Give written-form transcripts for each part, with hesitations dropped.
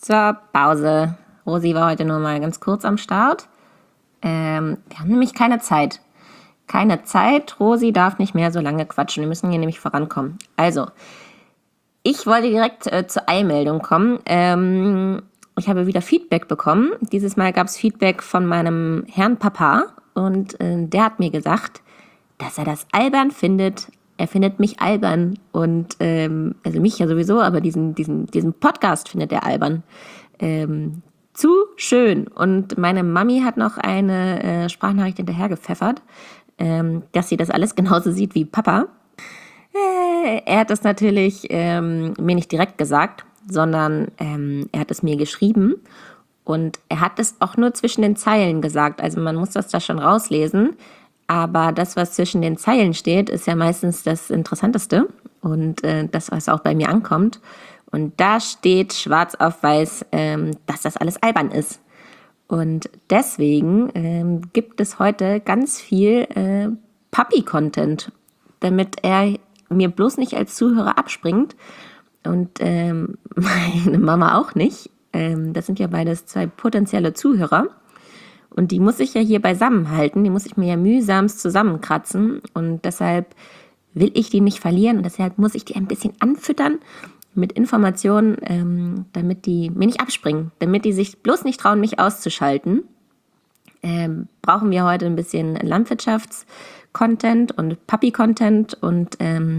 Zur Pause. Rosi war heute nur mal ganz kurz am Start. Wir haben nämlich keine Zeit. Keine Zeit. Rosi darf nicht mehr so lange quatschen. Wir müssen hier nämlich vorankommen. Also, ich wollte direkt zur Eilmeldung kommen. Ich habe wieder Feedback bekommen. Dieses Mal gab es Feedback von meinem Herrn Papa. Und der hat mir gesagt, dass er das albern findet. Er findet mich albern. Und also mich ja sowieso, aber diesen Podcast findet er albern. Zu schön. Und meine Mami hat noch eine Sprachnachricht hinterher gepfeffert, dass sie das alles genauso sieht wie Papa. Er hat das natürlich mir nicht direkt gesagt, sondern er hat es mir geschrieben. Und er hat es auch nur zwischen den Zeilen gesagt. Also man muss das da schon rauslesen. Aber das, was zwischen den Zeilen steht, ist ja meistens das Interessanteste. Und das, was auch bei mir ankommt. Und da steht schwarz auf weiß, dass das alles albern ist. Und deswegen gibt es heute ganz viel Papi-Content, damit er mir bloß nicht als Zuhörer abspringt und meine Mama auch nicht. Das sind ja beides zwei potenzielle Zuhörer. Und die muss ich ja hier beisammenhalten, die muss ich mir ja mühsamst zusammenkratzen. Und deshalb will ich die nicht verlieren und deshalb muss ich die ein bisschen anfüttern mit Informationen, damit die mir nicht abspringen, damit die sich bloß nicht trauen, mich auszuschalten. Brauchen wir heute ein bisschen Landwirtschafts-Content und Papi-Content und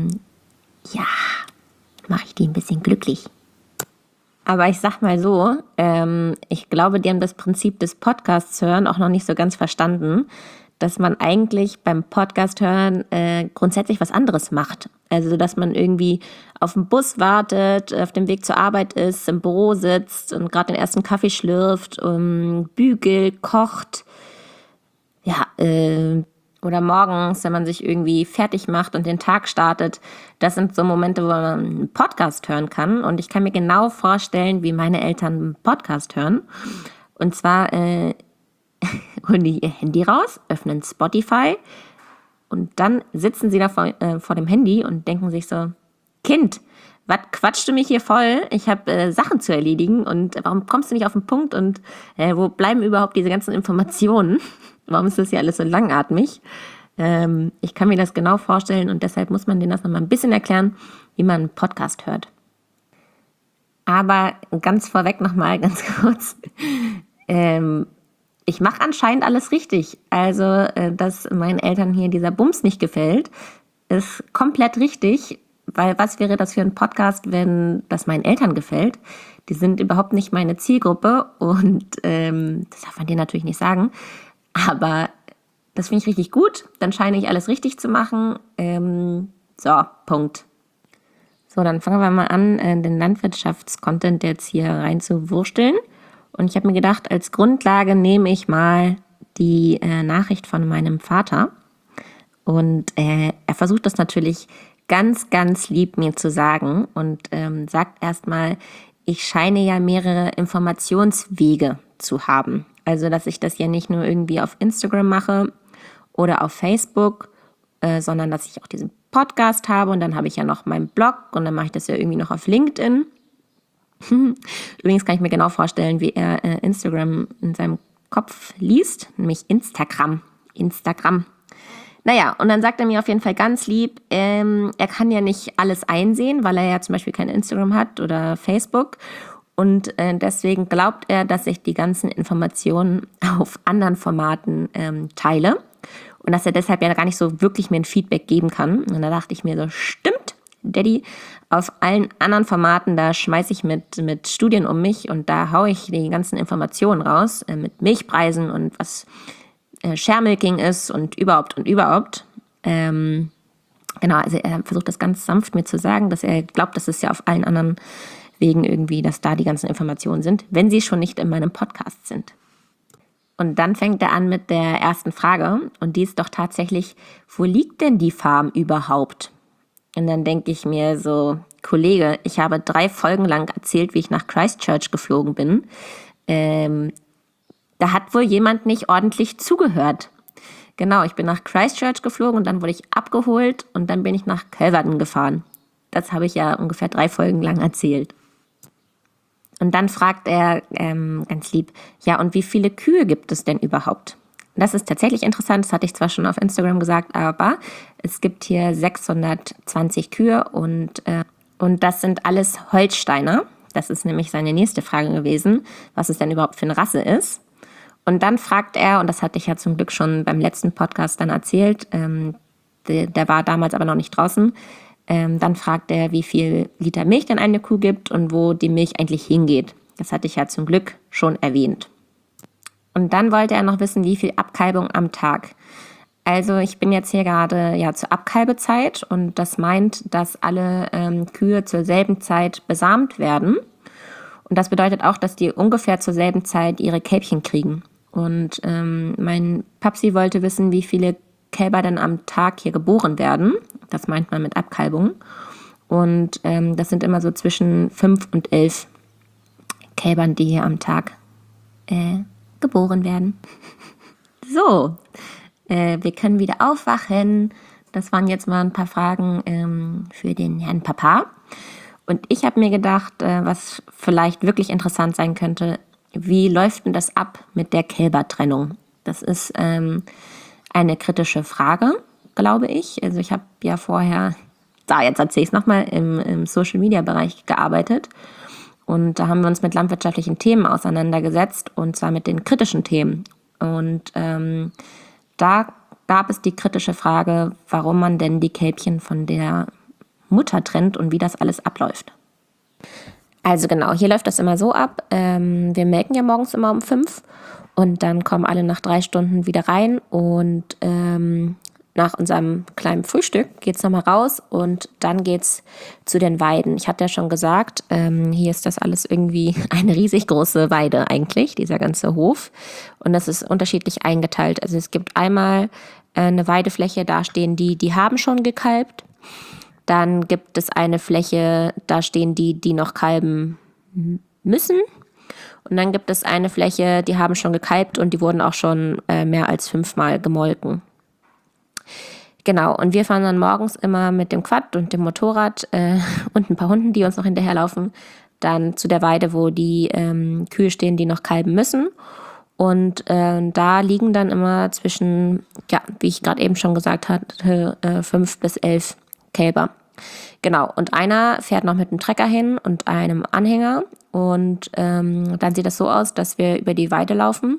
mache ich die ein bisschen glücklich. Aber ich sag mal so, ich glaube, die haben das Prinzip des Podcasts hören auch noch nicht so ganz verstanden, dass man eigentlich beim Podcast hören grundsätzlich was anderes macht. Also, dass man irgendwie auf den Bus wartet, auf dem Weg zur Arbeit ist, im Büro sitzt und gerade den ersten Kaffee schlürft, bügelt, kocht. Ja, oder morgens, wenn man sich irgendwie fertig macht und den Tag startet. Das sind so Momente, wo man einen Podcast hören kann. Und ich kann mir genau vorstellen, wie meine Eltern einen Podcast hören. Und zwar holen die ihr Handy raus, öffnen Spotify und dann sitzen sie da vor dem Handy und denken sich so, Kind, was quatschst du mich hier voll? Ich habe Sachen zu erledigen und warum kommst du nicht auf den Punkt und wo bleiben überhaupt diese ganzen Informationen? Warum ist das hier alles so langatmig? Ich kann mir das genau vorstellen und deshalb muss man denen das nochmal ein bisschen erklären, wie man einen Podcast hört. Aber ganz vorweg nochmal ganz kurz, ich mache anscheinend alles richtig. Also, dass meinen Eltern hier dieser Bums nicht gefällt, ist komplett richtig. Weil was wäre das für ein Podcast, wenn das meinen Eltern gefällt? Die sind überhaupt nicht meine Zielgruppe und das darf man denen natürlich nicht sagen. Aber das finde ich richtig gut. Dann scheine ich alles richtig zu machen. Punkt. So, dann fangen wir mal an, den Landwirtschaftscontent jetzt hier rein zu wursteln. Und ich habe mir gedacht, als Grundlage nehme ich mal die Nachricht von meinem Vater. Und er versucht das natürlich ganz, ganz lieb mir zu sagen und sagt erstmal, ich scheine ja mehrere Informationswege zu haben. Also, dass ich das ja nicht nur irgendwie auf Instagram mache oder auf Facebook, sondern dass ich auch diesen Podcast habe und dann habe ich ja noch meinen Blog und dann mache ich das ja irgendwie noch auf LinkedIn. Übrigens kann ich mir genau vorstellen, wie er Instagram in seinem Kopf liest, nämlich Instagram. Naja, und dann sagt er mir auf jeden Fall ganz lieb, er kann ja nicht alles einsehen, weil er ja zum Beispiel kein Instagram hat oder Facebook. Und deswegen glaubt er, dass ich die ganzen Informationen auf anderen Formaten teile. Und dass er deshalb ja gar nicht so wirklich mir ein Feedback geben kann. Und da dachte ich mir so, stimmt, Daddy, auf allen anderen Formaten, da schmeiße ich mit Studien um mich und da haue ich die ganzen Informationen raus, mit Milchpreisen und was Sharemilking ist und überhaupt. Genau, also er versucht das ganz sanft mir zu sagen, dass er glaubt, dass es ja auf allen anderen Wegen irgendwie, dass da die ganzen Informationen sind, wenn sie schon nicht in meinem Podcast sind. Und dann fängt er an mit der ersten Frage und die ist doch tatsächlich, wo liegt denn die Farm überhaupt? Und dann denke ich mir so, Kollege, ich habe 3 Folgen lang erzählt, wie ich nach Christchurch geflogen bin. Da hat wohl jemand nicht ordentlich zugehört. Genau, ich bin nach Christchurch geflogen und dann wurde ich abgeholt und dann bin ich nach Kelverton gefahren. Das habe ich ja ungefähr 3 Folgen lang erzählt. Und dann fragt er ganz lieb, ja, und wie viele Kühe gibt es denn überhaupt? Das ist tatsächlich interessant, das hatte ich zwar schon auf Instagram gesagt, aber es gibt hier 620 Kühe und das sind alles Holsteiner. Das ist nämlich seine nächste Frage gewesen, was es denn überhaupt für eine Rasse ist. Und dann fragt er, und das hatte ich ja zum Glück schon beim letzten Podcast dann erzählt, der war damals aber noch nicht draußen, dann fragt er, wie viel Liter Milch denn eine Kuh gibt und wo die Milch eigentlich hingeht. Das hatte ich ja zum Glück schon erwähnt. Und dann wollte er noch wissen, wie viel Abkalbung am Tag. Also ich bin jetzt hier gerade zur Abkalbezeit und das meint, dass alle Kühe zur selben Zeit besamt werden. Und das bedeutet auch, dass die ungefähr zur selben Zeit ihre Kälbchen kriegen. Und mein Papsi wollte wissen, wie viele Kälber dann am Tag hier geboren werden. Das meint man mit Abkalbung. Und das sind immer so zwischen 5 und 11 Kälbern, die hier am Tag geboren werden. So, wir können wieder aufwachen. Das waren jetzt mal ein paar Fragen für den Herrn Papa. Und ich habe mir gedacht, was vielleicht wirklich interessant sein könnte, wie läuft denn das ab mit der Kälbertrennung? Das ist eine kritische Frage, glaube ich. Also ich habe ja vorher, jetzt erzähle ich es nochmal, im Social-Media-Bereich gearbeitet. Und da haben wir uns mit landwirtschaftlichen Themen auseinandergesetzt, und zwar mit den kritischen Themen. Und da gab es die kritische Frage, warum man denn die Kälbchen von der Mutter trennt und wie das alles abläuft. Also genau, hier läuft das immer so ab. Wir melken ja morgens immer um 5 und dann kommen alle nach 3 Stunden wieder rein und nach unserem kleinen Frühstück geht es nochmal raus und dann geht's zu den Weiden. Ich hatte ja schon gesagt, hier ist das alles irgendwie eine riesig große Weide eigentlich, dieser ganze Hof. Und das ist unterschiedlich eingeteilt. Also es gibt einmal eine Weidefläche, da stehen die haben schon gekalbt. Dann gibt es eine Fläche, da stehen die noch kalben müssen. Und dann gibt es eine Fläche, die haben schon gekalbt und die wurden auch schon mehr als 5-mal gemolken. Genau, und wir fahren dann morgens immer mit dem Quad und dem Motorrad und ein paar Hunden, die uns noch hinterherlaufen, dann zu der Weide, wo die Kühe stehen, die noch kalben müssen. Und da liegen dann immer zwischen, wie ich gerade eben schon gesagt hatte, 5 bis 11 Kälber. Genau, und einer fährt noch mit einem Trecker hin und einem Anhänger. Und dann sieht das so aus, dass wir über die Weide laufen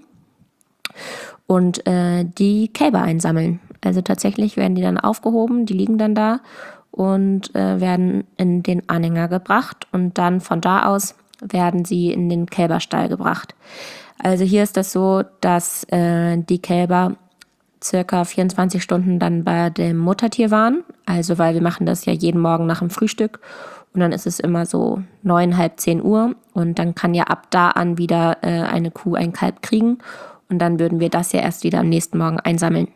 und die Kälber einsammeln. Also tatsächlich werden die dann aufgehoben, die liegen dann da und werden in den Anhänger gebracht und dann von da aus werden sie in den Kälberstall gebracht. Also hier ist das so, dass die Kälber circa 24 Stunden dann bei dem Muttertier waren. Also weil wir machen das ja jeden Morgen nach dem Frühstück und dann ist es immer so 9, halb 10 Uhr und dann kann ja ab da an wieder eine Kuh ein Kalb kriegen und dann würden wir das ja erst wieder am nächsten Morgen einsammeln.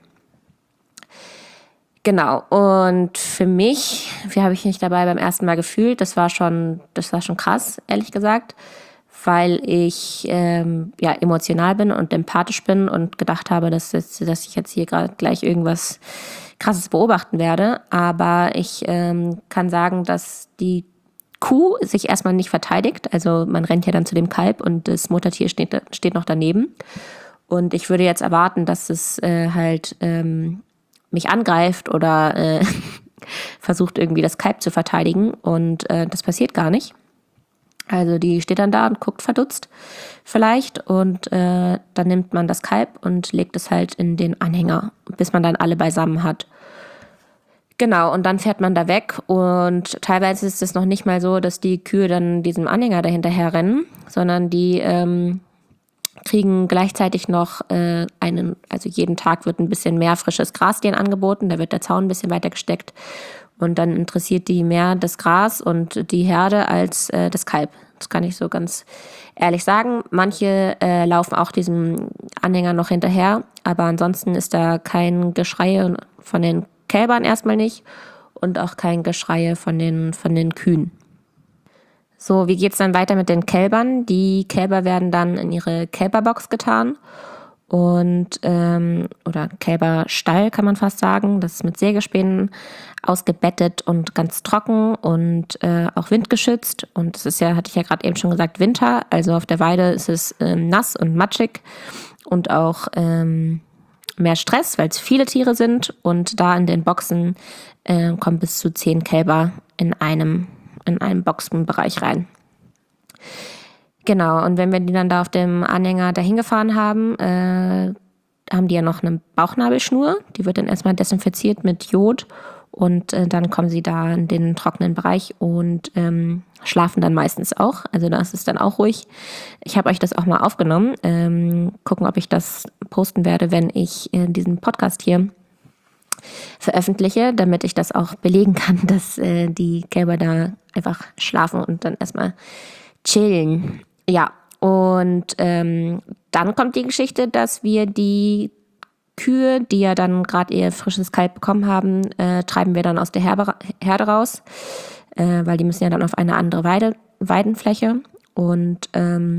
Genau, und für mich, wie habe ich mich dabei beim ersten Mal gefühlt, das war schon krass, ehrlich gesagt, weil ich emotional bin und empathisch bin und gedacht habe, dass ich jetzt hier gerade gleich irgendwas Krasses beobachten werde. Aber ich kann sagen, dass die Kuh sich erstmal nicht verteidigt. Also man rennt ja dann zu dem Kalb und das Muttertier steht noch daneben. Und ich würde jetzt erwarten, dass es mich angreift oder versucht irgendwie das Kalb zu verteidigen und das passiert gar nicht. Also die steht dann da und guckt verdutzt vielleicht und dann nimmt man das Kalb und legt es halt in den Anhänger, bis man dann alle beisammen hat. Genau, und dann fährt man da weg und teilweise ist es noch nicht mal so, dass die Kühe dann diesem Anhänger dahinterher rennen, sondern die kriegen gleichzeitig noch also jeden Tag wird ein bisschen mehr frisches Gras denen angeboten, da wird der Zaun ein bisschen weiter gesteckt und dann interessiert die mehr das Gras und die Herde als das Kalb. Das kann ich so ganz ehrlich sagen. Manche laufen auch diesem Anhänger noch hinterher, aber ansonsten ist da kein Geschrei von den Kälbern erstmal nicht und auch kein Geschrei von den Kühen. So, wie geht's dann weiter mit den Kälbern? Die Kälber werden dann in ihre Kälberbox getan und oder Kälberstall kann man fast sagen. Das ist mit Sägespänen ausgebettet und ganz trocken und auch windgeschützt. Und es ist ja, hatte ich ja gerade eben schon gesagt, Winter. Also auf der Weide ist es nass und matschig und auch mehr Stress, weil es viele Tiere sind. Und da in den Boxen kommen bis zu 10 Kälber in einem Boxenbereich rein. Genau, und wenn wir die dann da auf dem Anhänger dahin gefahren haben, haben die ja noch eine Bauchnabelschnur. Die wird dann erstmal desinfiziert mit Jod und dann kommen sie da in den trockenen Bereich und schlafen dann meistens auch. Also das ist dann auch ruhig. Ich habe euch das auch mal aufgenommen. Gucken, ob ich das posten werde, wenn ich diesen Podcast hier veröffentliche, damit ich das auch belegen kann, dass die Kälber da einfach schlafen und dann erstmal chillen. Ja, und dann kommt die Geschichte, dass wir die Kühe, die ja dann gerade ihr frisches Kalb bekommen haben, treiben wir dann aus der Herde raus, weil die müssen ja dann auf eine andere Weidenfläche. Und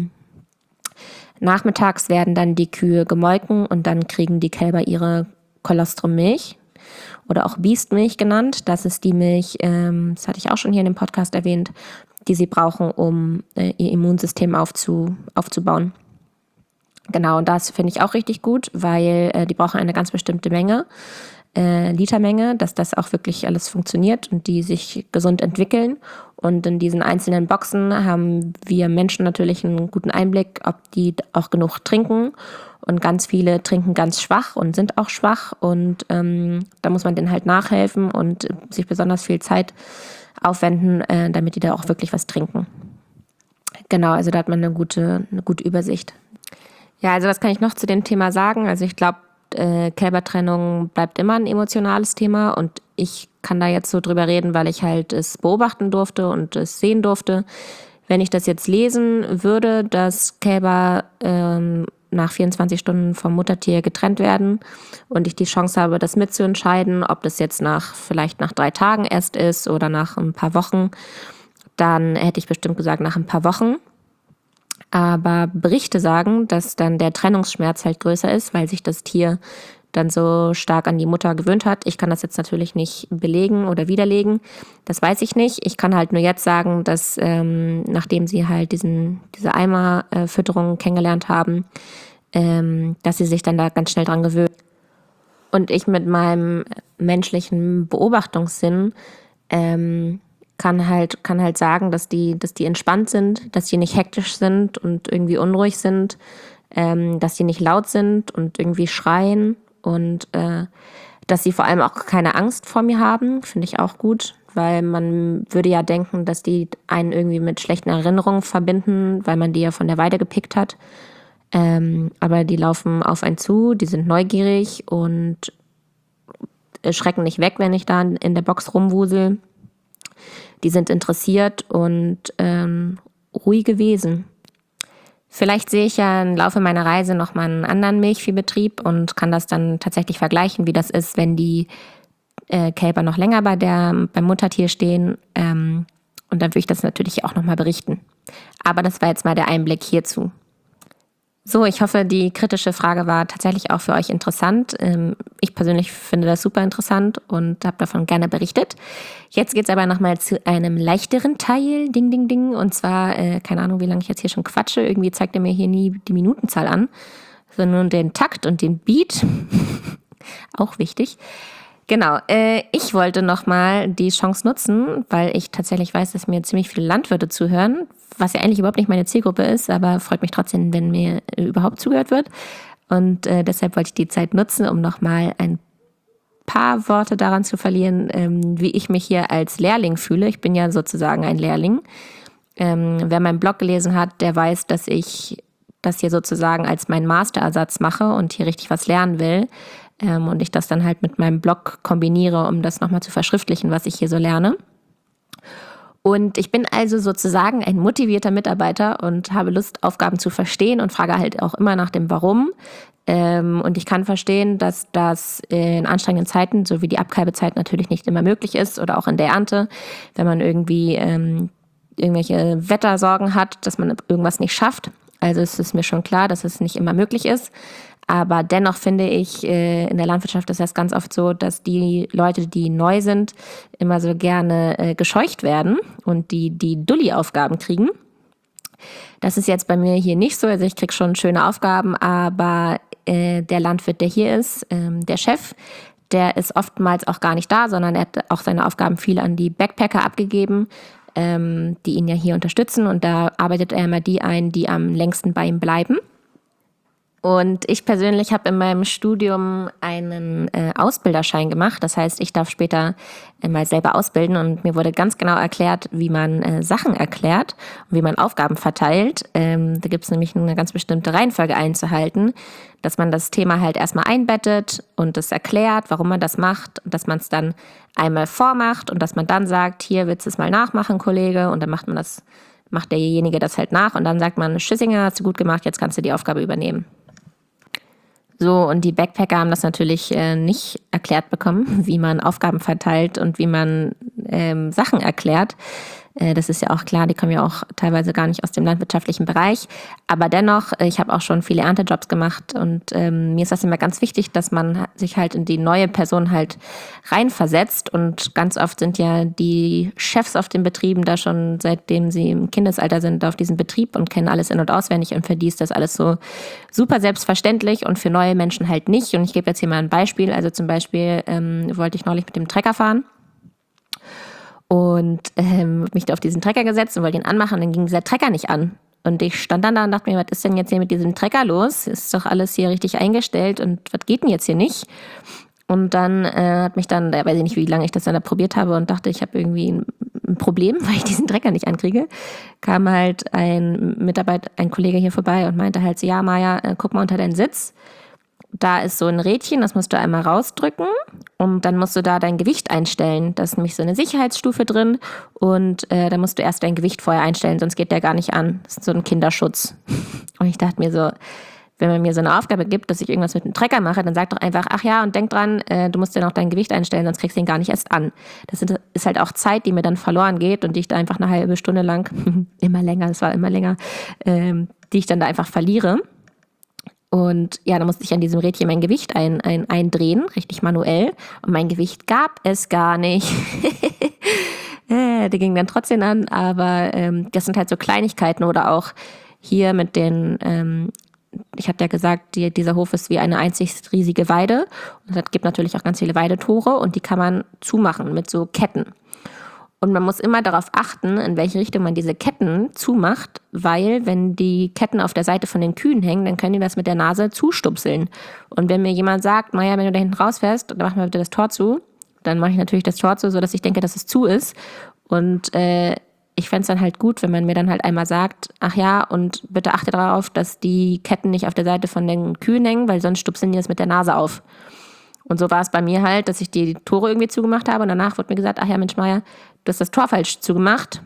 nachmittags werden dann die Kühe gemolken und dann kriegen die Kälber ihre Kolostrummilch oder auch Biestmilch genannt. Das ist die Milch, das hatte ich auch schon hier in dem Podcast erwähnt, die sie brauchen, um ihr Immunsystem aufzubauen. Genau, und das finde ich auch richtig gut, weil die brauchen eine ganz bestimmte Menge, Litermenge, dass das auch wirklich alles funktioniert und die sich gesund entwickeln. Und in diesen einzelnen Boxen haben wir Menschen natürlich einen guten Einblick, ob die auch genug trinken. Und ganz viele trinken ganz schwach und sind auch schwach. Und da muss man denen halt nachhelfen und sich besonders viel Zeit aufwenden, damit die da auch wirklich was trinken. Genau, also da hat man eine gute Übersicht. Ja, also was kann ich noch zu dem Thema sagen? Also ich glaube, Kälbertrennung bleibt immer ein emotionales Thema und ich kann da jetzt so drüber reden, weil ich halt es beobachten durfte und es sehen durfte. Wenn ich das jetzt lesen würde, dass Kälber nach 24 Stunden vom Muttertier getrennt werden und ich die Chance habe, das mitzuentscheiden, ob das jetzt vielleicht nach 3 Tagen erst ist oder nach ein paar Wochen, dann hätte ich bestimmt gesagt nach ein paar Wochen. Aber Berichte sagen, dass dann der Trennungsschmerz halt größer ist, weil sich das Tier dann so stark an die Mutter gewöhnt hat. Ich kann das jetzt natürlich nicht belegen oder widerlegen. Das weiß ich nicht. Ich kann halt nur jetzt sagen, dass nachdem sie halt diese Eimerfütterung kennengelernt haben, dass sie sich dann da ganz schnell dran gewöhnen. Und ich mit meinem menschlichen Beobachtungssinn kann halt sagen, dass die entspannt sind, dass die nicht hektisch sind und irgendwie unruhig sind, dass die nicht laut sind und irgendwie schreien und dass sie vor allem auch keine Angst vor mir haben, finde ich auch gut, weil man würde ja denken, dass die einen irgendwie mit schlechten Erinnerungen verbinden, weil man die ja von der Weide gepickt hat. Aber die laufen auf einen zu, die sind neugierig und schrecken nicht weg, wenn ich da in der Box rumwusel. Die sind interessiert und ruhige Wesen. Vielleicht sehe ich ja im Laufe meiner Reise nochmal einen anderen Milchviehbetrieb und kann das dann tatsächlich vergleichen, wie das ist, wenn die Kälber noch länger beim Muttertier stehen. Und dann würde ich das natürlich auch nochmal berichten. Aber das war jetzt mal der Einblick hierzu. So, ich hoffe, die kritische Frage war tatsächlich auch für euch interessant. Ich persönlich finde das super interessant und habe davon gerne berichtet. Jetzt geht's aber nochmal zu einem leichteren Teil, Ding, Ding, Ding. Und zwar, keine Ahnung, wie lange ich jetzt hier schon quatsche. Irgendwie zeigt er mir hier nie die Minutenzahl an, sondern nur den Takt und den Beat. Auch wichtig. Genau, ich wollte nochmal die Chance nutzen, weil ich tatsächlich weiß, dass mir ziemlich viele Landwirte zuhören, was ja eigentlich überhaupt nicht meine Zielgruppe ist, aber freut mich trotzdem, wenn mir überhaupt zugehört wird. Und deshalb wollte ich die Zeit nutzen, um nochmal ein paar Worte daran zu verlieren, wie ich mich hier als Lehrling fühle. Ich bin ja sozusagen ein Lehrling. Wer meinen Blog gelesen hat, der weiß, dass ich das hier sozusagen als meinen Masterersatz mache und hier richtig was lernen will. Und ich das dann halt mit meinem Blog kombiniere, um das nochmal zu verschriftlichen, was ich hier so lerne. Und ich bin also sozusagen ein motivierter Mitarbeiter und habe Lust, Aufgaben zu verstehen und frage halt auch immer nach dem Warum. Und ich kann verstehen, dass das in anstrengenden Zeiten, so wie die Abkalbezeit, natürlich nicht immer möglich ist oder auch in der Ernte, wenn man irgendwie irgendwelche Wettersorgen hat, dass man irgendwas nicht schafft. Also es ist mir schon klar, dass es nicht immer möglich ist. Aber dennoch finde ich, in der Landwirtschaft ist das ganz oft so, dass die Leute, die neu sind, immer so gerne gescheucht werden und die Dulli-Aufgaben kriegen. Das ist jetzt bei mir hier nicht so. Also ich kriege schon schöne Aufgaben, aber der Landwirt, der hier ist, der Chef, der ist oftmals auch gar nicht da, sondern er hat auch seine Aufgaben viel an die Backpacker abgegeben, die ihn ja hier unterstützen. Und da arbeitet er immer die ein, die am längsten bei ihm bleiben. Und ich persönlich habe in meinem Studium einen Ausbilderschein gemacht. Das heißt, ich darf später mal selber ausbilden und mir wurde ganz genau erklärt, wie man Sachen erklärt und wie man Aufgaben verteilt. Da gibt es nämlich eine ganz bestimmte Reihenfolge einzuhalten, dass man das Thema halt erstmal einbettet und es erklärt, warum man das macht und dass man es dann einmal vormacht und dass man dann sagt, hier willst du es mal nachmachen, Kollege, und dann macht derjenige das halt nach und dann sagt man, Schüssinger, hast du gut gemacht, jetzt kannst du die Aufgabe übernehmen. So, und die Backpacker haben das natürlich nicht erklärt bekommen, wie man Aufgaben verteilt und wie man Sachen erklärt. Das ist ja auch klar, die kommen ja auch teilweise gar nicht aus dem landwirtschaftlichen Bereich. Aber dennoch, ich habe auch schon viele Erntejobs gemacht und mir ist das immer ganz wichtig, dass man sich halt in die neue Person halt reinversetzt. Und ganz oft sind ja die Chefs auf den Betrieben da schon, seitdem sie im Kindesalter sind, auf diesem Betrieb und kennen alles in- und auswendig. Und für die ist das alles so super selbstverständlich und für neue Menschen halt nicht. Und ich gebe jetzt hier mal ein Beispiel. Also zum Beispiel wollte ich neulich mit dem Trecker fahren. Und mich da auf diesen Trecker gesetzt und wollte ihn anmachen und dann ging dieser Trecker nicht an. Und ich stand dann da und dachte mir, was ist denn jetzt hier mit diesem Trecker los? Ist doch alles hier richtig eingestellt und was geht denn jetzt hier nicht? Und dann hat mich dann, weiß ich nicht, wie lange ich das dann da probiert habe und dachte, ich habe irgendwie ein Problem, weil ich diesen Trecker nicht ankriege, kam halt ein Kollege hier vorbei und meinte halt so, ja Maja, guck mal unter deinen Sitz. Da ist so ein Rädchen, das musst du einmal rausdrücken und dann musst du da dein Gewicht einstellen. Da ist nämlich so eine Sicherheitsstufe drin und da musst du erst dein Gewicht vorher einstellen, sonst geht der gar nicht an. Das ist so ein Kinderschutz. Und ich dachte mir so, wenn man mir so eine Aufgabe gibt, dass ich irgendwas mit dem Trecker mache, dann sag doch einfach, ach ja, und denk dran, du musst ja noch dein Gewicht einstellen, sonst kriegst du ihn gar nicht erst an. Das ist halt auch Zeit, die mir dann verloren geht und die ich da einfach eine halbe Stunde lang, es war immer länger, die ich dann da einfach verliere. Und ja, da musste ich an diesem Rädchen mein Gewicht eindrehen, richtig manuell. Und mein Gewicht gab es gar nicht. Der ging dann trotzdem an, aber das sind halt so Kleinigkeiten. Oder auch hier mit den, ich habe ja gesagt, dieser Hof ist wie eine einzig riesige Weide. Und es gibt natürlich auch ganz viele Weidetore und die kann man zumachen mit so Ketten. Und man muss immer darauf achten, in welche Richtung man diese Ketten zumacht, weil wenn die Ketten auf der Seite von den Kühen hängen, dann können die das mit der Nase zustupseln. Und wenn mir jemand sagt, Maja, wenn du da hinten rausfährst, dann mach mal bitte das Tor zu, dann mache ich natürlich das Tor zu, sodass ich denke, dass es zu ist. Und ich fände es dann halt gut, wenn man mir dann halt einmal sagt, ach ja, und bitte achte darauf, dass die Ketten nicht auf der Seite von den Kühen hängen, weil sonst stupseln die das mit der Nase auf. Und so war es bei mir halt, dass ich die Tore irgendwie zugemacht habe und danach wurde mir gesagt, ach ja, Mensch Maja, du hast das Tor falsch zugemacht.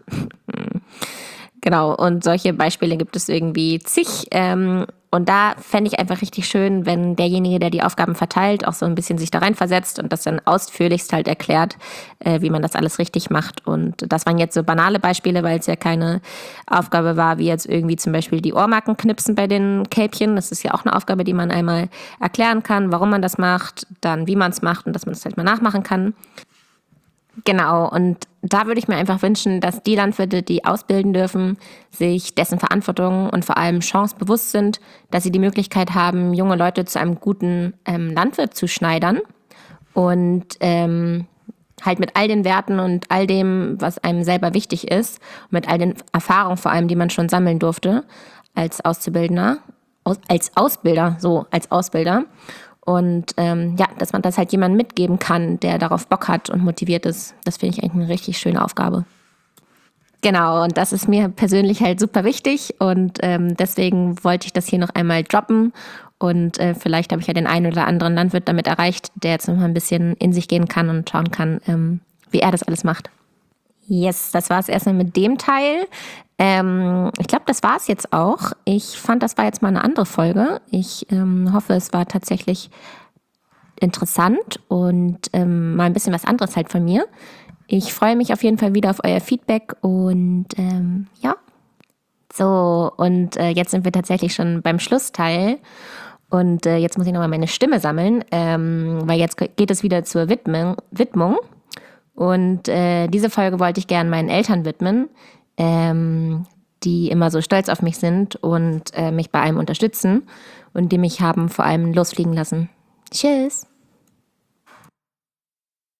Genau, und solche Beispiele gibt es irgendwie zig. Und da fände ich einfach richtig schön, wenn derjenige, der die Aufgaben verteilt, auch so ein bisschen sich da reinversetzt und das dann ausführlichst halt erklärt, wie man das alles richtig macht. Und das waren jetzt so banale Beispiele, weil es ja keine Aufgabe war, wie jetzt irgendwie zum Beispiel die Ohrmarken knipsen bei den Kälbchen. Das ist ja auch eine Aufgabe, die man einmal erklären kann, warum man das macht, dann wie man es macht und dass man es halt mal nachmachen kann. Genau, und da würde ich mir einfach wünschen, dass die Landwirte, die ausbilden dürfen, sich dessen Verantwortung und vor allem chancebewusst sind, dass sie die Möglichkeit haben, junge Leute zu einem guten Landwirt zu schneidern und halt mit all den Werten und all dem, was einem selber wichtig ist, mit all den Erfahrungen vor allem, die man schon sammeln durfte als Auszubildender, als Ausbilder. Und dass man das halt jemandem mitgeben kann, der darauf Bock hat und motiviert ist. Das finde ich eigentlich eine richtig schöne Aufgabe. Genau, und das ist mir persönlich halt super wichtig und deswegen wollte ich das hier noch einmal droppen. Und vielleicht habe ich ja den einen oder anderen Landwirt damit erreicht, der jetzt noch mal ein bisschen in sich gehen kann und schauen kann, wie er das alles macht. Yes, das war es erstmal mit dem Teil. Ich glaube, das war es jetzt auch. Ich fand, das war jetzt mal eine andere Folge. Ich hoffe, es war tatsächlich interessant und mal ein bisschen was anderes halt von mir. Ich freue mich auf jeden Fall wieder auf euer Feedback und ja. So, und jetzt sind wir tatsächlich schon beim Schlussteil. Und jetzt muss ich nochmal meine Stimme sammeln, weil jetzt geht es wieder zur Widmung. Und diese Folge wollte ich gerne meinen Eltern widmen, die immer so stolz auf mich sind und mich bei allem unterstützen und die mich haben vor allem losfliegen lassen. Tschüss!